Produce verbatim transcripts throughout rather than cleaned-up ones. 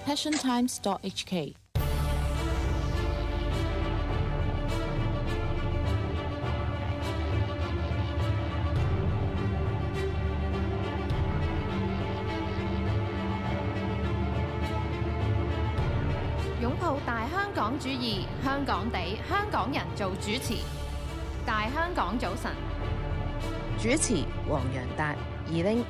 passion times dot h k。 擁抱大香港主義，香港地，香港人做主持。大香港早晨， 主持黃洋達、二拎。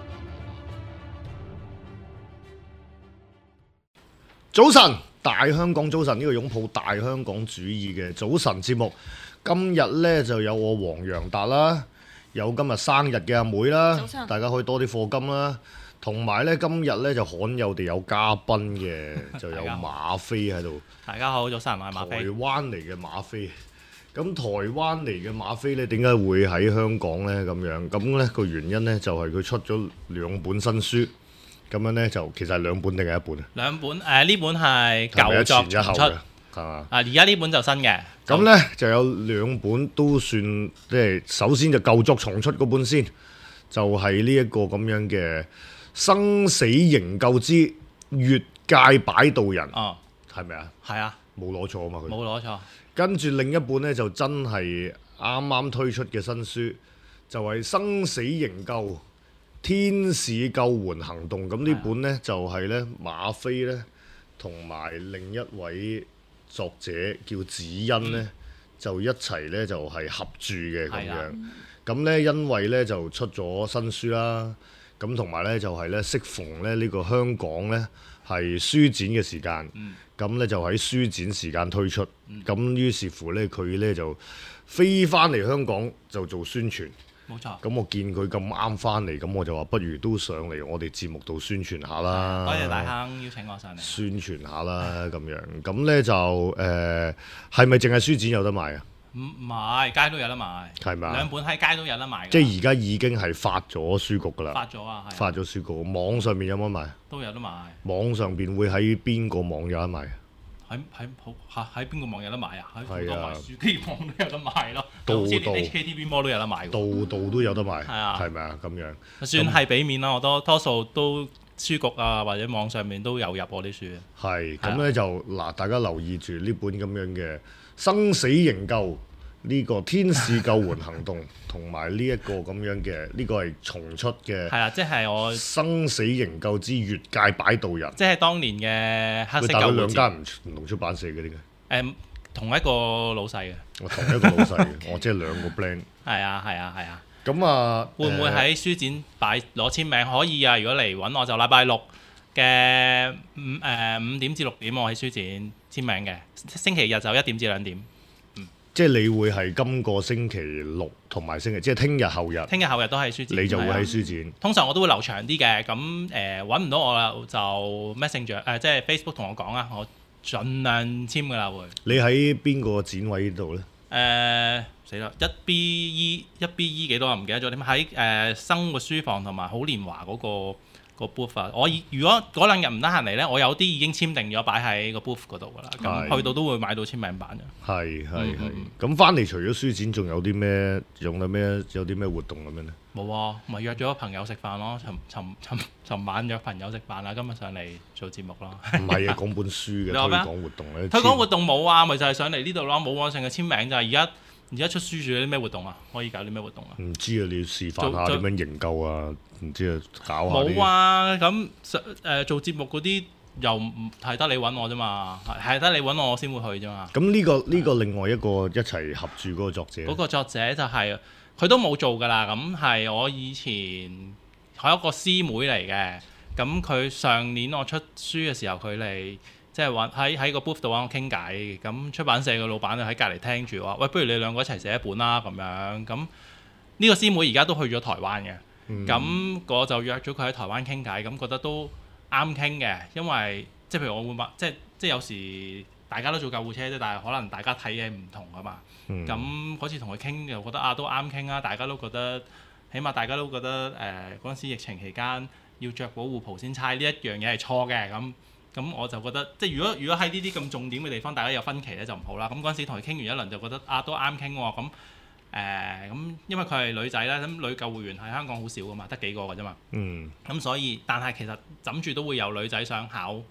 早晨，大香港早晨，呢個擁抱大香港主義嘅早晨節目，今日呢就有我黃洋達啦，有今日生日嘅阿妹啦，大家可以多啲課金啦。同埋咧，今日咧就罕有地有嘉賓嘅，就有馬飛喺度。 大家好，早晨，我係馬飛。 台灣嚟嘅馬飛，咁台灣嚟嘅馬飛咧，點解會喺香港咧？咁樣咁咧個原因咧，就係佢出咗兩本新書，咁樣咧就其實係兩本定係一本啊？ 兩本誒，呢、呃、本係舊作重出， 係嘛？啊， 而家呢本就新嘅。 咁咧就有兩本都算，即係首先就舊作重出嗰本先，就係呢一個咁樣嘅。生死營救之越界擺渡人， 哦， 係咪啊？ 係啊， 冇攞錯啊嘛，佢冇攞錯。 跟住另一本呢，就真係啱啱推出嘅新書，就係、是《生死營救天使救援行動》。咁呢本呢，啊、就係呢馬飛呢，同埋另一位作者叫子欣呢，嗯、就一齊呢，就係、是、合著嘅咁樣。咁呢、啊，因為呢，就出咗新書啦。咁同埋咧就係咧適逢咧呢個香港咧係書展嘅時間，咁咧、嗯、就喺書展時間推出，咁、嗯、於是乎咧佢咧就飛翻嚟香港就做宣傳， 冇錯。 咁我見佢咁啱翻嚟，咁我就話不如都上嚟我哋節目度宣傳下啦。 多謝大坑邀請我上嚟。宣傳下啦咁樣，咁咧就誒係咪淨係書展有得賣啊？ 唔唔係，街都有得賣，係咪？兩本喺街都有得賣。 即係而家已經係發咗書局㗎啦。 發咗啊，係。發咗書局，網上面有冇得賣？ 都有得賣。 網上邊會喺邊個網有得賣？ 喺喺好喺邊個網有得賣啊？喺好多賣書機網都有得賣咯。 度度 H K T V Mall 都有得賣。 度度都有得賣。 係啊。 係咪啊？咁樣。 算係俾面啦，我多多數都書局啊或者網上面都有入我啲書。 係。咁咧就嗱，大家留意住呢本咁樣嘅生死營救。呢個天使救援行動同埋呢一個咁樣嘅，呢個係重出嘅。係啊，即係我生死營救之越界擺渡人。 即係當年嘅黑色救護。 但係兩間唔唔同出版社嘅呢個。 誒，同一個老細嘅。 我同一個老細嘅，我即係兩個 brand。 係啊，係啊，係啊。 咁啊， 會唔會喺書展擺攞簽名？可以啊，如果嚟揾我就禮拜六嘅五誒五點至六點，我喺書展簽名嘅。星期日就一點至兩點。 即係你會係今個星期六同埋星期，即係聽日後日。 聽日後日都係書展。 你就會喺書展。 通常我都會留長啲嘅，咁誒揾唔到我啦，就 Messenger 誒、呃，即係 Facebook 同我講啊，我盡量簽噶啦會。 你喺邊個展位度咧？ 誒死啦！一 B E 一 B E 幾多啊？唔記得咗點喺誒生活書房同埋好年華嗰、嗰個。個 booth 啊！我如果嗰兩日唔得閒嚟咧，我有啲已經簽定咗擺喺個 booth 嗰度噶啦。咁去到都會買到簽名版嘅。係係係。咁翻嚟除咗書展，仲有啲咩？仲有咩？有啲咩活動咁樣咧？冇啊，咪約咗朋友食飯咯。尋尋尋尋晚約朋友食飯啦，今日上嚟做節目咯。唔係啊，講本書嘅推廣活動咧。推廣活動冇啊，咪就係上嚟呢度咯。冇網上嘅簽名就係而家。而家出書仲有啲咩活動啊？可以搞啲咩活動啊？唔知啊，你要示範下點樣營救啊？唔知啊，搞下啲。冇啊，咁誒、呃、做節目嗰啲又唔係得你揾我啫嘛，係得你揾我我先會去啫嘛。咁呢、呢個呢、呢個另外一個一齊合著嗰個作者，嗰個作者就係、係、佢都冇做噶啦。咁係我以前係一個師妹嚟嘅。咁佢上年我出書嘅時候，佢嚟。即係話喺喺個 booth 度揾我傾偈，咁出版社嘅老闆就喺隔離聽住話，喂，不如你兩個一齊寫一本啦咁樣。咁呢個師妹而家都去咗台灣嘅，咁、嗯、我就約咗佢喺台灣傾偈，咁覺得都啱傾嘅，因為即係譬如我會話，即係即係有時大家都做救護車啫，但係可能大家睇嘢唔同啊嘛。咁嗰次同佢傾又覺得啊都啱傾啊，大家都覺得起碼大家都覺得誒嗰陣時疫情期間要着保護袍先差呢一樣嘢係錯嘅咁。咁我就覺得，即係如果如果喺呢啲咁重點嘅地方，大家有分歧咧就唔好啦。咁嗰陣時同佢傾完一輪，就覺得啊都啱傾喎。咁誒咁，因為佢係女仔啦，咁女救護員喺香港好少噶嘛，得幾個㗎啫嘛。嗯。咁所以，但係其實枕住都會有女仔想考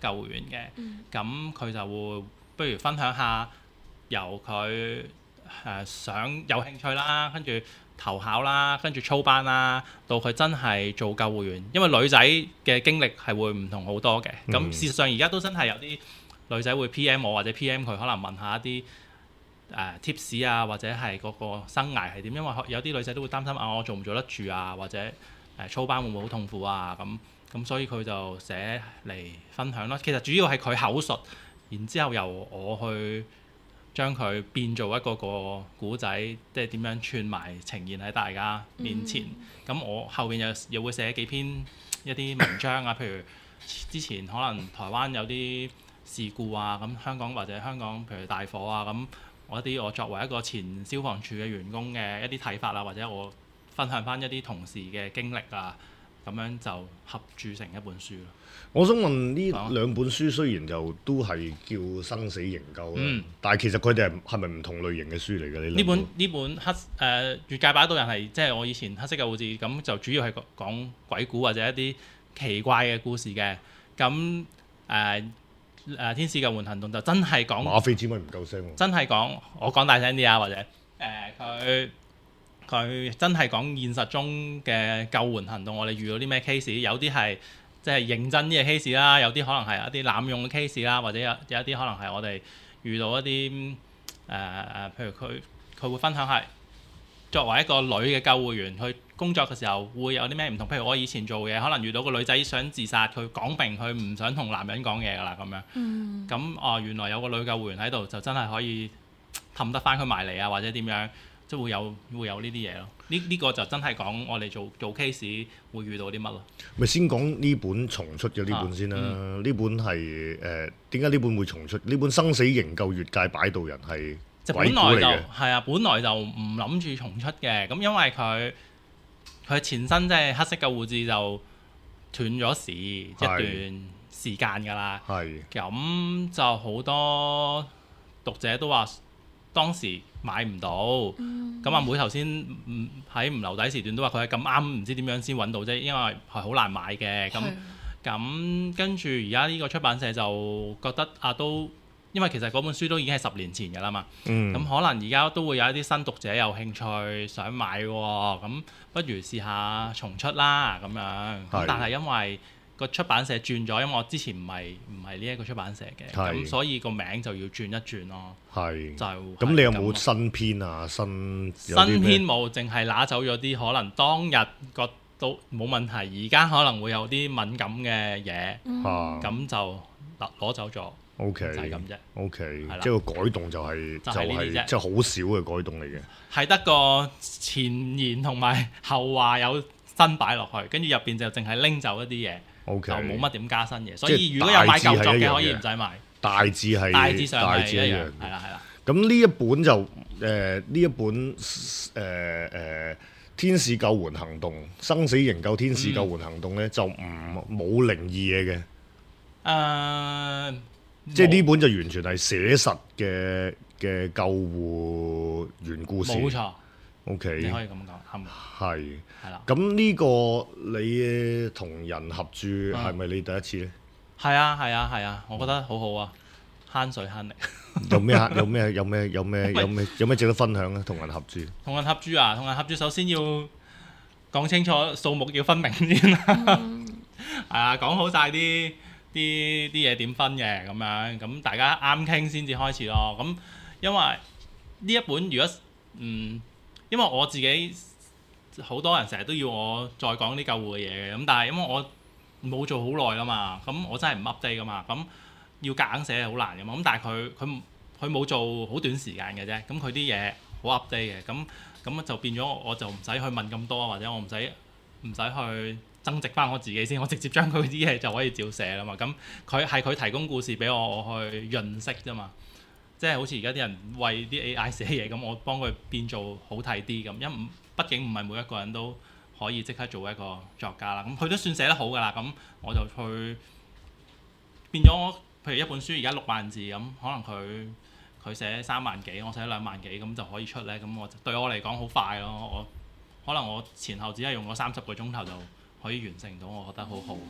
救護員嘅，咁佢、 嗯、 就會不如分享下由佢誒、呃、想有興趣啦，跟住投考啦，跟住操班啦，到佢真係做救護員。因為女仔嘅經歷係會唔同好多嘅。咁、嗯、事實上而家都真係有啲女仔會 P M 我，或者 P M 佢，可能問下一啲誒 tips 啊，或者係嗰個生涯係點。因為有啲女仔都會擔心啊，我做唔做得住啊，或者誒、呃、操班會唔會好痛苦啊？咁咁所以佢就寫嚟分享咯。其實主要係佢口述，然之後由我去將佢變做一個個古仔，即係點樣串埋呈現喺大家面前。咁、嗯、我後邊又又會寫幾篇一啲文章啊，譬如之前可能台灣有啲事故啊，咁香港或者香港譬如大火啊，咁我一啲我作為一個前消防處嘅員工嘅一啲睇法啊，或者我分享翻一啲同事嘅經歷啊，咁樣就合著成一本書咯。 我想問呢兩本書雖然就都係叫生死營救啦，嗯、但係其實佢哋係係咪唔同類型嘅書嚟嘅？ 呢本呢本黑誒、呃、越界擺渡人係即係我以前黑色救護誌，咁就主要係講鬼故或者一啲奇怪嘅故事嘅。咁誒誒天使救援行動就真係講馬飛之咪唔夠聲喎， 真係講我講大聲啲啊，或者誒佢佢真係講現實中嘅救援行動，我哋遇到啲咩 case， 有啲係即係認真啲嘅 case 啦，有啲可能係一啲濫用嘅 case 啦，或者有有一啲可能係我哋遇到一啲誒誒，譬如佢佢會分享係作為一個女嘅救護員去工作嘅時候會有啲咩唔同。譬如我以前做嘢，可能遇到個女仔想自殺，佢講明佢唔想同男人講嘢㗎啦咁樣。嗯。咁哦，原來有個女救護員喺度，就真係可以氹得翻佢埋嚟啊，或者點樣，即係會有會有呢啲嘢咯。呢呢、呢個就真係講我哋做做 case 會遇到啲乜咯。咪先講呢本重出嘅呢本先啦。呢、啊嗯、本係誒點解呢本會重出？呢本生死營救越界擺渡人係鬼故嚟嘅。就本來就係啊，本來就唔諗住重出嘅。咁因為佢佢前身即係黑色救護誌就斷咗市一段時間㗎啦。係。咁就好多讀者都話當時買唔到，咁阿、嗯、妹頭先喺唔留底時段都話佢係咁啱，唔知點樣先揾到啫，因為係好難買嘅。咁咁跟住而家呢個出版社就覺得啊，都因為其實嗰本書都已經係十年前㗎啦嘛，咁、嗯、可能而家都會有一啲新讀者有興趣想買喎，咁不如試下重出啦咁樣。咁但係因為個出版社轉咗，因為我之前唔係唔係呢一個出版社嘅，咁是所以個名就要轉一轉咯。係是，就咁你有冇新編啊？新新編冇，淨係拿走咗啲可能當日覺得冇問題，而家可能會有啲敏感嘅嘢，咁、嗯、就攞走咗。O K，就係咁啫。O K，即係個改動就係、是、就係即係好少嘅改動嚟嘅。係得個前言同埋後話有新擺落去，跟住入邊就淨係拎走一啲嘢。Okay, 就冇乜點加新嘢，所以如果有買舊作嘅可以唔使買。大致係大致上係一樣，係啦係啦。咁呢一本就誒呢、呃、一本誒誒、呃呃、天使救援行動生死營救天使救援行動咧、嗯、就唔冇靈異嘢嘅。誒、呃，即係呢本就完全係寫實嘅嘅救護員故事。冇錯。O.K. 你可以咁講，係咪？係。係啦。咁呢個你同人合著係咪你第一次咧？係啊係啊係啊，我覺得好好啊，慳水慳力。有咩有咩有咩有咩有咩有咩值得分享咧？同人合著。同人合著啊！同人合著首先要講清楚數目要分明先啦。係啊，講好晒啲啲啲嘢點分嘅咁樣，咁大家啱傾先至開始咯。咁因為呢一本如果嗯。因為我自己好多人成日都要我再講啲救護嘅嘢嘅，咁但係因為我冇做好耐啦嘛，咁我真係唔 update 噶嘛，咁要夾硬寫係好難噶嘛，咁但係佢佢佢冇做好短時間嘅啫，咁佢啲嘢好 update 嘅，咁咁就變咗我就唔使去問咁多，或者我唔使唔使去增值翻我自己先，我直接將佢啲嘢就可以照寫啦嘛，咁佢係佢提供故事俾我，我去潤色啫嘛。即係好似而家啲人為啲 A I 寫嘢咁，我幫佢變做好睇啲咁，因為畢竟唔係每一個人都可以即刻做一個作家啦。咁佢都算寫得好㗎啦，咁我就去變咗。譬如一本書而家六萬字咁，可能佢佢寫三萬幾，我寫兩萬幾咁就可以出咧。咁我對我嚟講好快咯。我可能我前後只係用咗三十個鐘頭就可以完成到，我覺得好好。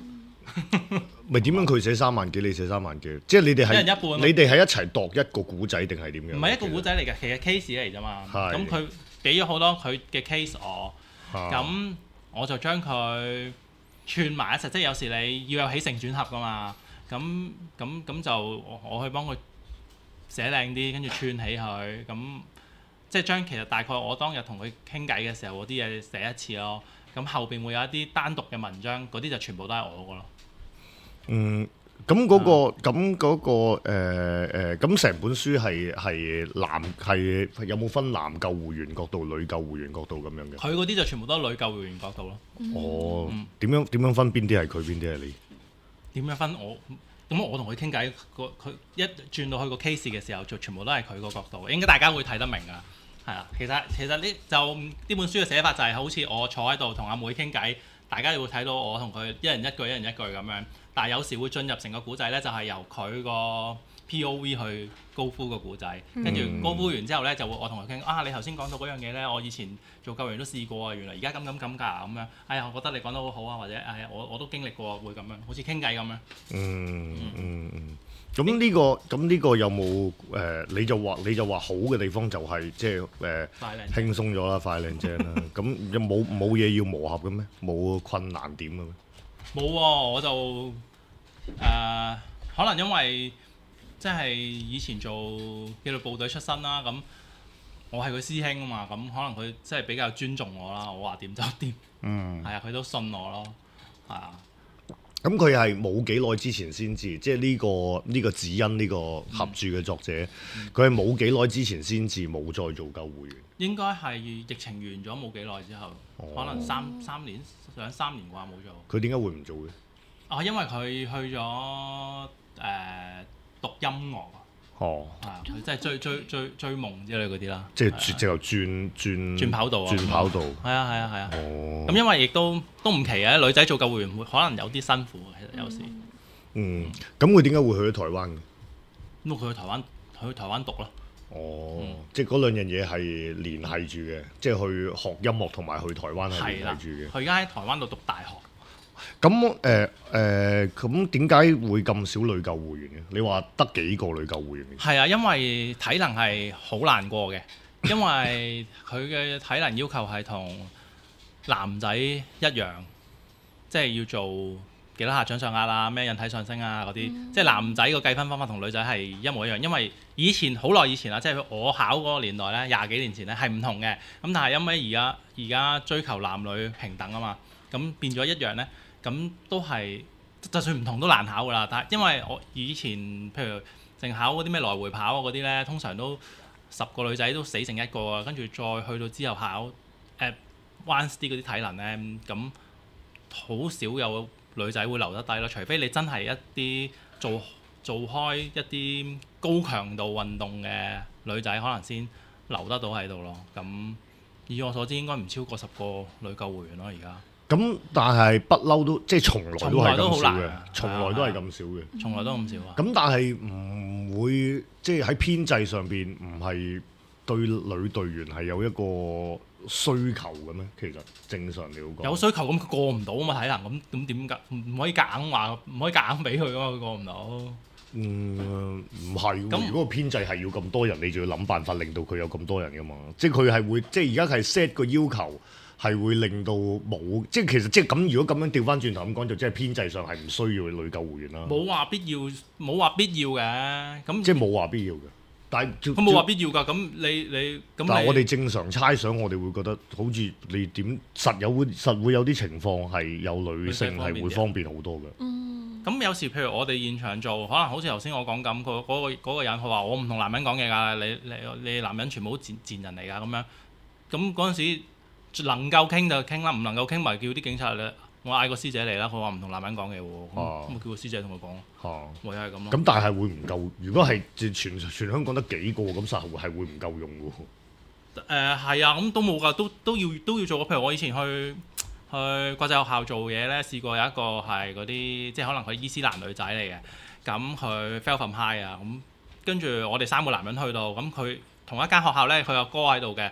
咪點樣佢寫三萬幾，你寫三萬幾？即係你哋係一人一半咯你哋係一齊度一個古仔定係點樣？ 唔係一個古仔嚟嘅，其實 case 嚟啫嘛。 係咁佢俾咗好多佢嘅 case 我， 啊咁我就將佢串埋一齊。即係有時你要有起承轉合噶嘛。咁咁咁就我我去幫佢寫靚啲，跟住串起佢。咁即係將其實大概我當日同佢傾偈嘅時候嗰啲嘢寫一次咯。咁後邊會有一啲單獨嘅文章，嗰啲就全部都係我個咯。 嗯，咁嗰、個咁嗰、個誒誒，咁、呃、成本書係係男係有冇分男救護員角度、女救護員角度咁樣嘅？ 佢嗰啲就全部都係女救護員角度咯。 哦， 嗯點樣點樣分邊啲係佢，邊啲係你？ 點樣分我？咁我同佢傾偈，個佢一轉到去個 case 嘅時候，就全部都係佢個角度。應該大家會睇得明㗎。係啊，其實其實呢就呢本書嘅寫法就係好似我坐喺度同阿妹傾偈，大家會睇到我同佢一人一句一人一句咁樣。但係有時會進入成個古仔咧，就係、是、由佢個 P O V 去高呼個古仔，跟住高呼完之後咧，就會我同佢傾啊，你頭先講到嗰樣嘢咧，我以前做救援都試過啊，原來而家咁咁咁㗎咁樣。哎呀，我覺得你講得好好啊，或者哎呀，我我都經歷過會咁樣，好似傾偈咁樣。 嗯嗯嗯。咁呢、呢個咁呢個有冇誒、呃？你就話你就話好嘅地方就係即係誒輕鬆咗啦，快靚正啦。咁有冇冇嘢要磨合嘅咩？冇困難點嘅咩？ 冇喎、啊，我就誒、呃、可能因為即係以前做紀律部隊出身啦，咁我係佢師兄啊嘛，咁可能佢即係比較尊重我啦。我話點就點，嗯，係啊，佢都信我咯，係啊。 咁佢係冇幾耐之前先至，即係呢、呢個呢、呢個指因呢個合著嘅作者，佢係冇幾耐之前先至冇再做救護員。 應該係疫情完咗冇幾耐之後，哦、可能三三年兩三年啩冇做。 佢點解會唔做嘅？ 啊，因為佢去咗誒、呃、讀音樂啊。 哦， 係啊，佢即係追追追追夢之類嗰啲啦。 即係轉直頭轉轉轉跑道啊！ 轉跑道。係啊係啊係啊。 哦。 咁因為亦都都唔奇嘅，女仔做救護員會可能有啲辛苦嘅，其實有時。 嗯。咁佢點解會去咗台灣嘅？ 咁佢去台灣去台灣讀咯。 哦，嗯、即係嗰兩樣嘢係連繫住嘅，即係去學音樂同埋去台灣係連繫住嘅。 佢而家喺台灣度讀大學。 咁誒誒，咁點解會咁少女救護員嘅？你話得幾個女救護員嘅？ 係啊，因為體能係好難過嘅，因為佢嘅體能要求係同男仔一樣，即係要做幾多下掌上壓啊、咩引體上升啊嗰啲，嗯、即係男仔個計分方法同女仔係一模一樣。因為以前好耐以前啦，即係我考嗰個年代咧，廿幾年前咧係唔同嘅。咁但係因為而家而家追求男女平等啊嘛，咁變咗一樣咧。咁都係，就算唔同都難考㗎啦。但係因為我以前譬如淨考嗰啲咩來回跑嗰啲咧，通常都十個女仔都死剩一個啊。跟住再去到之後考誒 one 啲嗰啲體能咧，咁好少有女仔會留得低咯。除非你真係一啲做做開一啲高強度運動嘅女仔，可能先留得到喺度咯。咁以我所知，應該唔超過十個女救護員咯，而家。 咁但係不嬲都即係從來都係咁少嘅，從來都係咁少嘅， 從來都咁少啊！ 咁但係唔會即係喺編制上邊唔係對女隊員係有一個需求嘅咩？其實正常嚟講有需求，咁佢過唔到啊嘛，體能咁咁點解唔可以夾硬話唔可以夾硬俾佢噶嘛？佢過唔到。嗯， 唔係喎。如果個編制係要咁多人，你就要諗辦法令到佢有咁多人噶嘛。即係佢係會即係而家係 set 個要求。係會令到冇，即係其實即係咁。如果咁樣調翻轉頭咁講，就即係編制上係唔需要女救護員啦。冇話必要，冇話必要嘅。咁即係冇話必要嘅。但係佢冇話必要㗎。咁你你咁，但係我哋正常猜想，我哋會覺得好似你點實有會實會有啲情況係有女性係會方便好多嘅。 嗯。咁有時譬如我哋現場做，可能好似頭先我講咁，嗰嗰個嗰個人佢話我唔同男人講嘢㗎，你你你男人全部都賤賤人嚟㗎咁樣。咁嗰陣時。能夠傾就傾啦，唔能夠傾咪叫啲警察咧。我嗌個師姐嚟啦，佢話唔同男人講嘢喎，咁咪叫個師姐同佢講咯。唯有係咁咯。咁但係會唔夠？如果係全全香港得幾個咁，實係會唔夠用嘅喎。誒係啊，咁都冇㗎，都都要都要做。譬如我以前去去國際學校做嘢咧，試過有一個係嗰啲即係可能佢伊斯蘭女仔嚟嘅，咁佢 fell from high 啊，咁跟住我哋三個男人去到，咁佢同一間學校咧，佢有哥喺度嘅。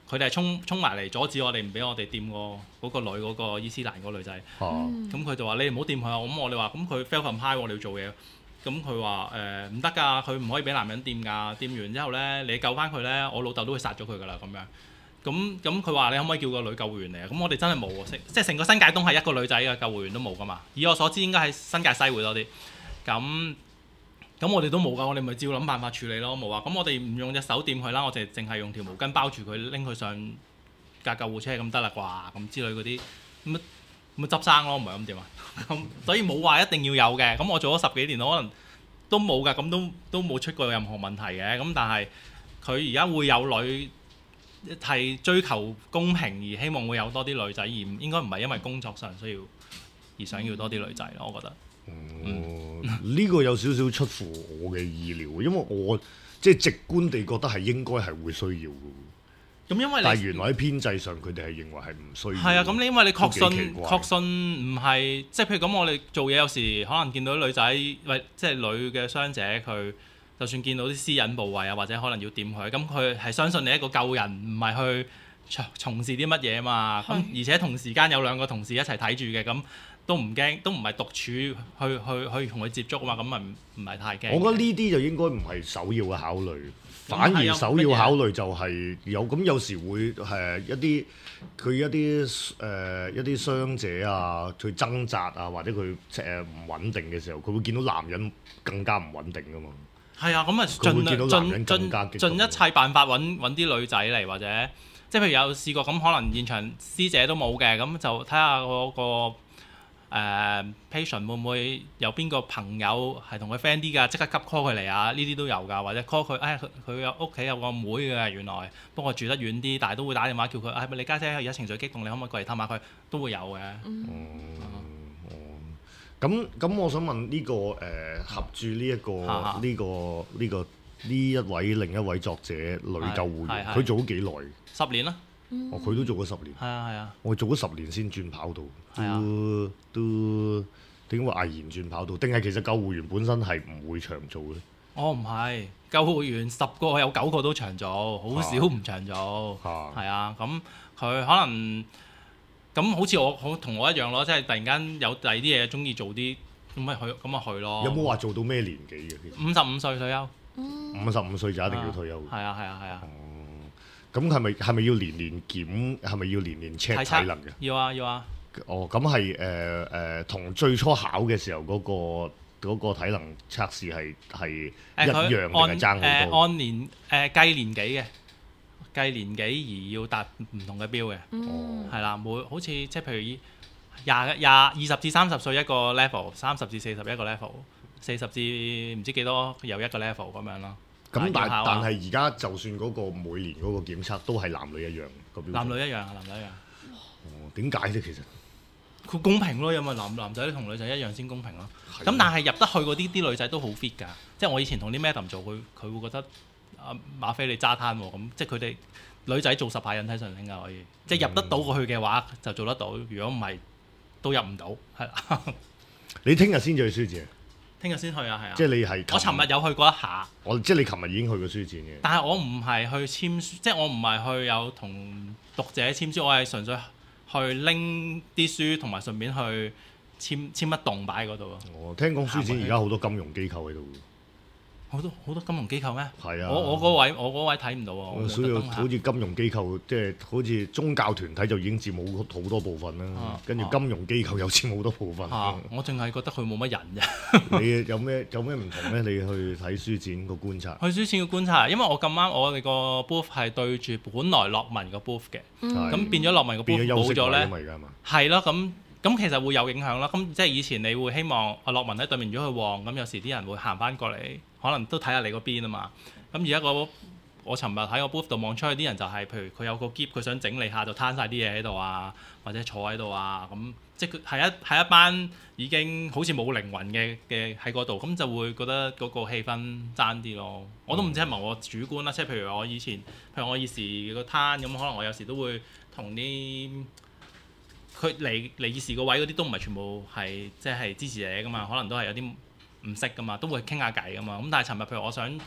佢哋係衝衝埋嚟阻止我哋，唔俾我哋掂個嗰個女嗰、嗰個伊斯蘭嗰個女仔。咁佢、嗯、就話你唔好掂佢啊！咁我哋話咁佢 fail from high 我哋要做嘢。咁佢話誒唔得㗎，佢唔可以俾男人掂㗎。掂完之後咧，你救翻佢咧，我老豆都會殺咗佢㗎啦咁樣。咁咁佢話你可唔可以叫個女救護員嚟啊？咁我哋真係冇喎，即係成個新界東係一個女仔嘅救護員都冇㗎嘛。以我所知應該喺新界西會多啲。咁咁我哋都冇㗎，我哋咪照諗辦法處理咯，冇話。咁我哋唔用隻手掂佢啦，我哋淨係用條毛巾包住佢，拎佢上架救護車咁得啦啩，咁之類嗰啲咁啊咁啊執生咯，唔係咁點啊？咁所以冇話一定要有嘅。咁我做咗十幾年，可能都冇㗎，咁都都冇出過任何問題嘅。咁但係佢而家會有女係追求公平，而希望會有多啲女仔，而應該唔係因為工作上需要而想要多啲女仔咯，我覺得。 哦，呢個有少少出乎我嘅意料，因為我即係直觀地覺得係應該係會需要嘅。咁因為但係原來喺編制上，佢哋係認為係唔需要。係啊，咁你因為你確信確信唔係，即係譬如咁，我哋做嘢有時可能見到女仔，喂，即係女嘅傷者，佢就算見到啲私隱部位啊，或者可能要掂佢，咁佢係相信你一個救人，唔係去從從事啲乜嘢啊嘛。咁而且同時間有兩個同事一齊睇住嘅咁。都唔驚，都唔係獨處去去去同佢接觸啊嘛，咁咪唔唔係太驚。我覺得呢啲就應該唔係首要嘅考慮，反而首要考慮就係有咁有時會誒一啲佢一啲誒、呃、一啲傷者啊，佢掙扎啊，或者佢誒唔穩定嘅時候，佢會見到男人更加唔穩定噶嘛。係啊，咁啊盡盡盡盡一切辦法揾揾啲女仔嚟，或者即係譬如有試過咁，可能現場師姐都冇嘅，咁就睇下嗰個。誒、uh, patient 會唔會有邊個朋友係同佢 friend 啲㗎？即刻急 call 佢嚟啊！呢啲都有㗎，或者 call 佢，誒佢佢有屋企有個妹嘅，原來不過住得遠啲，但係都會打電話叫佢，係、哎、咪你家姐而家情緒激動，你可唔可以過嚟探下佢？都會有嘅。嗯。哦。咁咁，我想問呢、呢個誒、呃、合住呢一個呢、呢個呢、呢個呢一位另一位作者女救護員，佢做咗幾耐？十年啦。哦，佢都做咗十年。係啊係啊。我做咗十年先轉跑道，都、啊、都點解會毅然轉跑道？定係其實救護員本身係唔會長做嘅？哦，唔係，救護員十個有九個都長做，好少唔長做。係啊，咁佢、啊、可能咁好似我好同我一樣咯，即係突然間有第二啲嘢中意做啲，咁咪去咁咪去咯。有冇話做到咩年紀嘅？五十五歲退休。五十五歲就一定要退休。係啊係啊係啊。咁係咪係咪要年年檢？係咪要年年 check 體能嘅？要啊要啊。哦，咁係誒誒，同、呃、最初考嘅時候嗰、嗰個嗰個體能測試係係一樣定係爭好多？按年誒、呃、計年紀嘅，計年紀而要達唔同嘅標嘅。哦、嗯，係啦，每好似即係譬如廿廿二十至三十歲一個 level， 三十至四十一個 level， 四十至唔知幾多有一個 level 咁樣咯。咁但但係而家就算嗰個每年嗰個檢測都係男女一樣個標準。男女一樣，男女一樣。哦，點解啫？其實佢公平咯，因為男男仔同女仔一樣先公平咯。咁的但係入得去嗰啲啲女仔都好 fit 㗎，即係我以前同啲 madam 做，佢佢會覺得啊馬菲你揸攤喎，咁即係佢哋女仔做十下引體上升㗎可以，即係入得到過去嘅話就做得到，如果唔係都入唔到，係啦。你聽日先至去書展？聽日先去啊，係啊！即係你係我尋日有去過一下。我即係你尋日已經去過書展嘅。但係我唔係去簽書，即係我唔係去有同讀者簽書，我係純粹去拎啲書同埋順便去簽簽一棟擺喺嗰度咯。哦，聽講書展而家好多金融機構喺度。好多好多金融機構咩？係啊！我我嗰位我嗰位睇唔到啊！所以好似金融機構，即係好似宗教團體就已經佔冇好多部分啦。跟住金融機構又佔好多部分。我淨係覺得佢冇乜人啫。你有咩有咩唔同咧？你去睇書展個觀察？去書展個觀察，因為我咁啱我哋個 booth 係對住本來樂文個 booth 嘅，咁變咗樂文個 booth 冇咗咧。係咯，咁咁其實會有影響啦。咁即係以前你會希望阿樂文喺對面，如果去旺，咁有時啲人會行翻過嚟。可能都睇下你嗰邊啊嘛，咁而家個我尋日喺個 booth 度望出去啲人就係、是，譬如佢有個篋，佢想整理下就攤晒啲嘢喺度啊，或者坐喺度啊，咁即係佢係一係一班已經好似冇靈魂嘅嘅喺嗰度，咁就會覺得嗰個氣氛爭啲咯。我都唔知係咪我主觀啦，即係譬如我以前，譬如我以時個攤咁，可能我有時都會同啲佢嚟嚟議事個位嗰啲都唔係全部係即係支持者噶嘛，可能都係有啲唔識噶嘛，都會傾下偈噶嘛。咁但係尋日譬如我想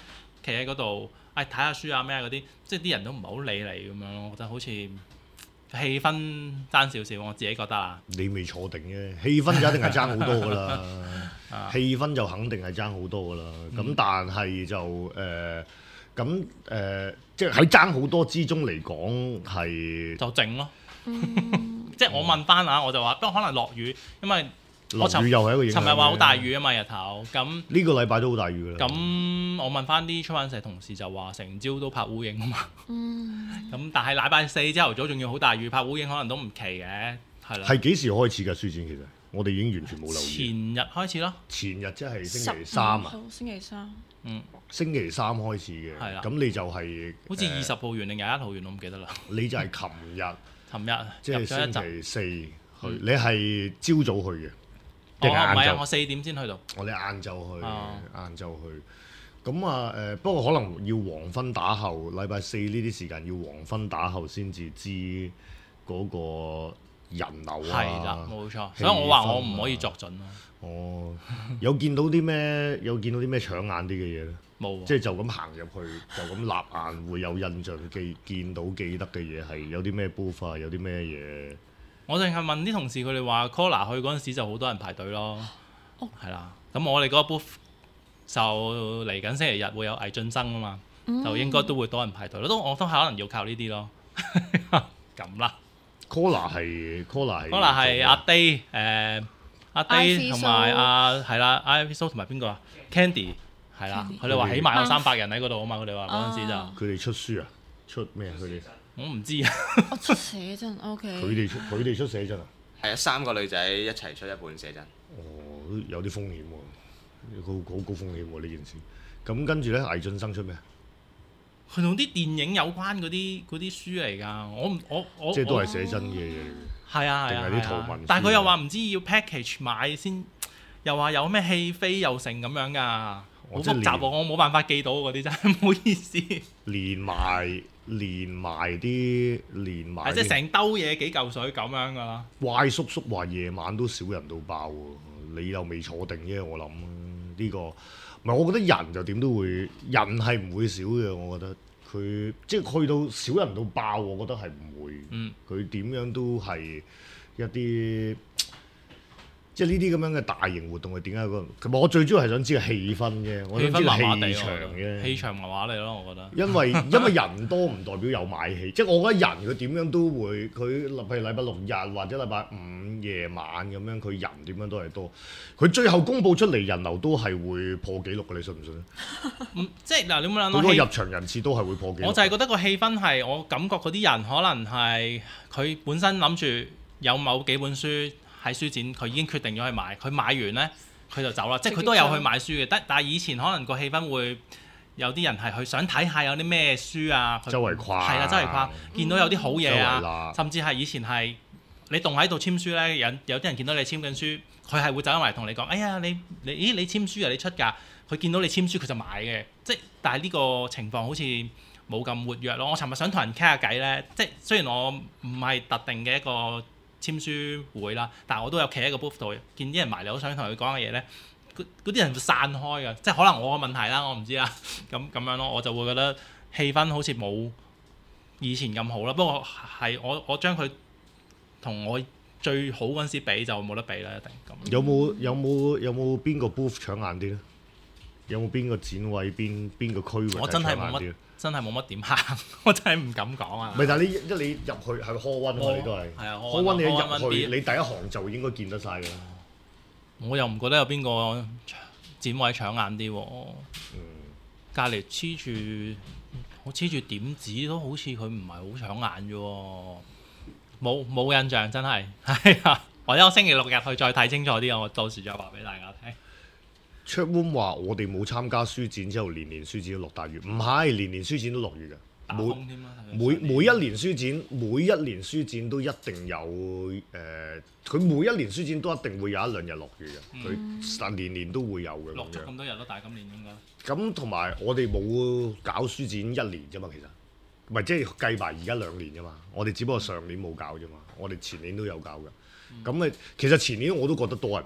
企喺嗰度，誒睇下書啊咩嗰啲，即係啲人都唔係好理你咁樣咯，我覺得好似氣氛爭少少，我自己覺得啊。 你未坐定嘅，氣氛就一定係爭好多噶啦，氣氛就肯定係爭好多噶啦。咁、嗯、但係就誒咁誒，即係喺爭好多之中嚟講係就靜咯。即係我問翻啊，我就話不過可能落雨，因為落雨又係一個影響。 尋日話好大雨啊嘛，日頭咁呢個禮拜都好大雨㗎啦。 咁我問翻啲出版社同事就話成朝都拍烏蠅啊嘛。咁但係禮拜四朝頭早仲要好大雨，拍烏蠅可能都唔奇嘅，係啦。 係幾時開始㗎書展？其實我哋已經完全冇留意。 前日開始咯。 前日即係星期三啊。 星期三。 嗯。 星期三開始嘅。係啦。咁你就係好似二十號完定廿一號完，我唔記得啦。 你就係琴日。 琴日即係星期四去，嗯、你係朝早去嘅， 定係晏晝？我四點先去到。 我哋晏晝去，晏晝去。咁啊誒，不過可能要黃昏打後，禮拜四呢啲時間要黃昏打後先至知嗰個人流啊。 係啦，冇錯。所以我話我唔可以作準咯。 哦，有見到啲咩？有見到啲咩搶眼啲嘅嘢咧？冇，即係就咁行入去，就咁立眼會有印象記見到記得嘅嘢係有啲咩 booth 啊，有啲咩嘢？ 我淨係問啲同事，佢哋話 Cola 去嗰陣時就好多人排隊咯。哦，係啦。咁我哋嗰個 booth 就嚟緊星期日會有魏晉生啊嘛，嗯、就應該都會多人排隊咯。都我都可能要靠呢啲咯。咁啦。 Cola 係 Cola 係 Cola 係阿 Day 誒阿 Day 同埋阿係啦 Ivy So 同埋邊個啊 Candy。係啦，佢哋話起碼有三百人喺嗰度啊嘛，佢哋話嗰陣時就佢哋出書啊，出咩啊？佢哋我唔知啊。 我出寫真 ，OK。 佢哋出佢哋出寫真啊？ 係啊，三個女仔一齊出一本寫真。 哦，有啲風險喎，好好高風險喎呢件事。咁跟住咧，魏晉生出咩啊？ 佢同啲電影有關嗰啲嗰啲書嚟㗎，我唔我我即係都係寫真嘅嘢嚟嘅。 係啊係啊， 定係啲圖文。 但係佢又話唔知要 package 買先，又話有咩戲飛又成咁樣㗎。好複雜喎，我冇辦法記到嗰啲真係唔好意思。 連埋連埋啲連埋， 係即係成兜嘢幾嚿水咁樣㗎啦。 怪叔叔話夜晚都少人到爆喎，你又未坐定啫，我諗呢個唔係，我覺得人就點都會，人係唔會少嘅，我覺得佢即係去到少人到爆，我覺得係唔會。嗯，佢點樣都係一啲。即係呢啲咁樣嘅大型活動係點解嗰？其實我最主要係想知個氣氛啫，我想知個氣場嘅。 氣場麻麻地咯，我覺得。 因為因為人多唔代表有買氣，即係我覺得人佢點樣都會，佢譬如禮拜六日或者禮拜五夜晚咁樣，佢人點樣都係多。佢最後公佈出嚟人流都係會破紀錄嘅，你信唔信咧？ 嗯，即係嗱，你冇諗到。 嗰個入場人次都係會破紀錄。 我就係覺得個氣氛係，我感覺嗰啲人可能係佢本身諗住有某幾本書。喺書展，佢已經決定咗去買。佢買完呢，佢就走啦。即係佢都有去買書嘅。但但係以前可能個氣氛會有啲人係去想睇下有啲咩書啊。 周圍跨係啦，周圍跨，見到有啲好嘢啊。 嗯、 甚至係以前係你棟喺度簽書呢，有有啲人見到你簽緊書，佢係會走翻嚟同你講：哎呀，你你咦你簽書啊，你出㗎？佢見到你簽書，佢就買嘅。即係但係呢個情況好似冇咁活躍咯。我尋日想同人傾下偈呢，即係雖然我唔係特定嘅一個簽書會啦，但係我都有企喺個 booth 度，見啲人埋嚟，好想同佢講嘅嘢咧，嗰啲人會散開嘅，即係可能我個問題啦，我唔知啦，咁咁樣咯，我就會覺得氣氛好似冇以前咁好啦。不過係我我將佢同我最好嗰陣時比就冇得比啦，一定咁。 有冇有冇有冇邊個 booth 搶眼啲咧？有冇邊個展位邊邊個區域？ 我真係冇乜。真係冇乜點行，我真係唔敢講啊！ 唔係，但係你一你入去係 hall one 啊，你都係。係啊，hall one 你一入去，你第一行就應該見得晒㗎啦。 我又唔覺得有邊個展位搶眼啲喎。嗯。隔離黐住，我黐住點子都好似佢唔係好搶眼啫喎。冇冇印象真係，係啊！或者我星期六日去再睇清楚啲，我到時再話俾大家聽。 Chatroom 話：我哋冇參加書展之後，年年書展都落大雨。唔係，年年書展都落雨㗎。每每每一年書展，每一年書展都一定有誒，佢、呃、每一年書展都一定會有一兩日落雨嘅。佢但、嗯、年年都會有嘅。 落咗咁多日咯，但係今年應該。 咁同埋我哋冇搞書展一年啫嘛，其實唔係即係計埋而家兩年啫嘛。我哋只不過上年冇搞啫嘛，我哋前年都有搞㗎。咁誒、嗯，其實前年我都覺得多人㗎。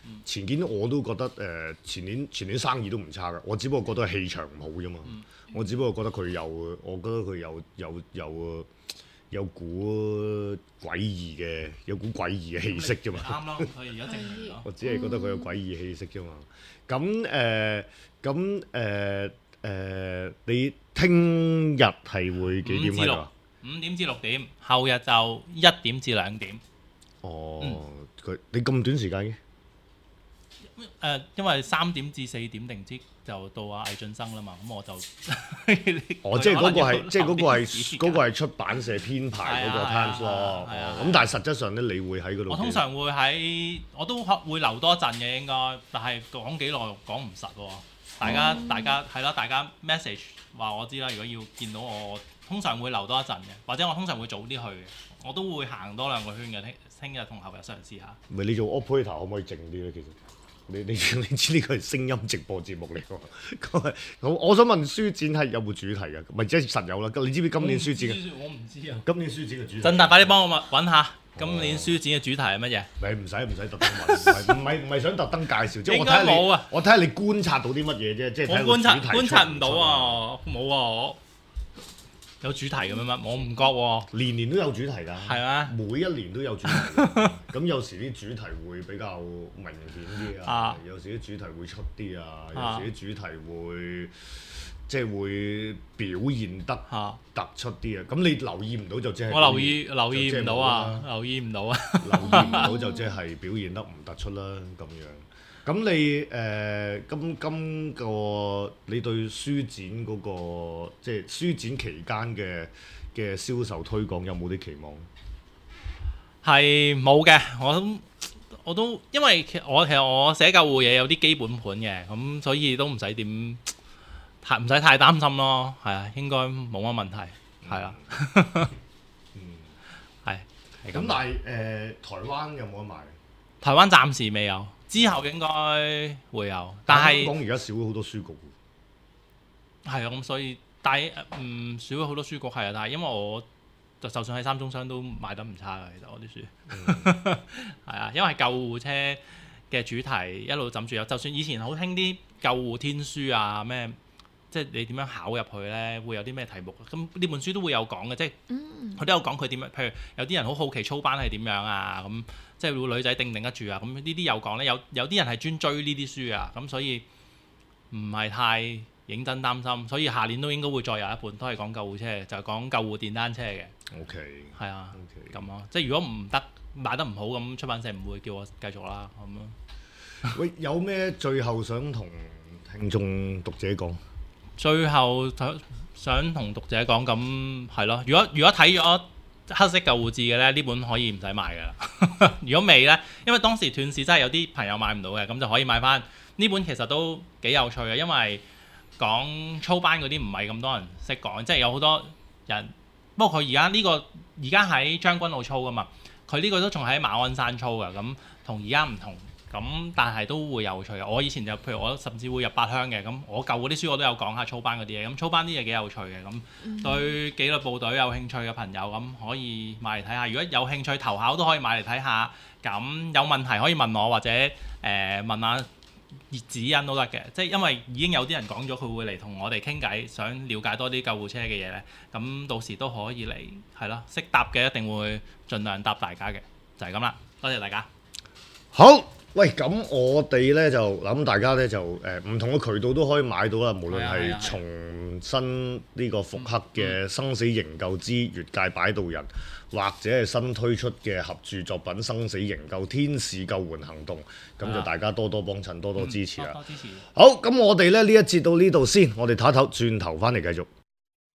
前年我都覺得誒、呃、前年前年生意都唔差㗎，我只不過覺得氣場唔好啫嘛。 嗯、 我只不過覺得佢有，我覺得佢有有有有股詭異嘅有股詭異嘅氣息啫嘛。 啱咯，佢而家證明咯。 我只係覺得佢有詭異氣息啫嘛。咁誒咁誒誒，你聽日係會幾點喺度？ 五點至六點，後日就一點至兩點。 哦，佢、嗯、你咁短時間嘅？ 誒、呃，因為三點至四點定之就到阿魏俊生啦嘛，咁我就哦，即係嗰個係，即係嗰個係嗰個係出版社編排嗰個 time 咯。咁但係實質上咧，你會喺嗰度。 我通常會喺，我都會留多陣嘅應該，但係講幾耐講唔實喎。大家、嗯、大家係咯，大家 message 話我知啦。如果要見到我，我通常會留多一陣嘅，或者我通常會早啲去嘅。我都會行多兩個圈嘅，聽聽日同後日嘗試下。 唔係你做 operator 可唔可以靜啲咧？其實？你你你知呢個係聲音直播節目嚟㗎，我我想問書展係有冇主題㗎？咪即係實有啦。你知唔知今年書展嘅？ 我唔知啊。 今年書展嘅主題。 振達，快啲幫我揾下今年書展嘅主題係乜嘢？ 你唔使唔使特登問，唔係唔係想特登介紹，即係我睇下你，我睇下你觀察到啲乜嘢啫，即係睇個主題。 觀察唔到啊，冇啊，我有主題嘅咩乜？我唔覺喎。 年年都有主題㗎。係啊， 每一年都有主題。咁有時啲主題會比較明顯啲啊，有時啲主題會出啲啊，有時啲主題會即係會表現得突出啲啊。咁你留意唔到就即係我留意留意唔到啊，留意唔到啊， 留意唔到就即係表現得唔突出啦咁樣。咁你誒今今個你對書展嗰個即係書展期間嘅嘅銷售推廣有冇啲期望？ 係冇嘅，我都我都因為我其實我寫救護嘢有啲基本盤嘅，咁所以都唔使點太唔使太擔心咯。係啊，應該冇乜問題。係啦， 嗯， 係係咁。 咁但係誒、呃、台灣有冇得賣？ 台灣暫時未有。之後應該會有，但係香港而家少咗好多書局。 係啊，咁所以但係嗯少咗好多書局係啊，但係因為我就就算喺三中商都賣得唔差嘅，其實我啲書係、嗯、啊，因為救護車嘅主題一路枕住有，就算以前好興啲救護天書啊咩，即係你點樣考入去咧，會有啲咩題目？咁呢本書都會有講嘅，即係佢都有講佢點樣，譬如有啲人好好奇操班係點樣啊咁。即係會女仔定唔定得住啊？咁呢啲有講咧，有有啲人係專追呢啲書啊，咁所以唔係太認真擔心，所以下年都應該會再有一本都係講救護車，就係、是、講救護電單車嘅。 OK， 係啊，咁 okay. 咯，即係如果唔得賣得唔好咁，出版社唔會叫我繼續啦。咁咯。 喂，有咩最後想同聽眾讀者講？ 最後想想同讀者講，咁係咯。如果如果睇咗黑色救護誌嘅咧，呢本可以唔使買㗎啦。如果未呢，因為當時斷市真係有啲朋友買唔到嘅，咁就可以買翻呢本。其實都幾有趣嘅，因為講操班嗰啲唔係咁多人識講，即係有好多人。不過佢而家呢個而家喺將軍澳操㗎嘛，佢呢個都仲喺馬鞍山操㗎，咁同而家唔同。咁但係都會有趣嘅。我以前就譬如我甚至會入八鄉嘅，咁我舊嗰啲書我都有講下操班嗰啲嘢。咁操班啲嘢幾有趣嘅，咁、嗯、對紀律部隊有興趣嘅朋友咁可以買嚟睇下。如果有興趣投考都可以買嚟睇下。咁有問題可以問我或者誒、呃、問下指引都得嘅。即係因為已經有啲人講咗佢會嚟同我哋傾偈，想了解多啲救護車嘅嘢咧。咁到時都可以嚟係咯，識答嘅一定會盡量答大家嘅。就係咁啦，多謝大家。 好。喂，咁我哋咧就諗大家咧就誒唔、呃、同嘅渠道都可以買到啦，無論係重新呢個復刻嘅《生死營救之越界擺渡人》，或者係新推出嘅合著作品《生死營救天使救援行動》，咁就大家多多幫襯，多多支持啊！ 嗯、多多支持。 好，咁我哋咧呢一節到呢度先，我哋唞一唞，轉頭翻嚟繼續。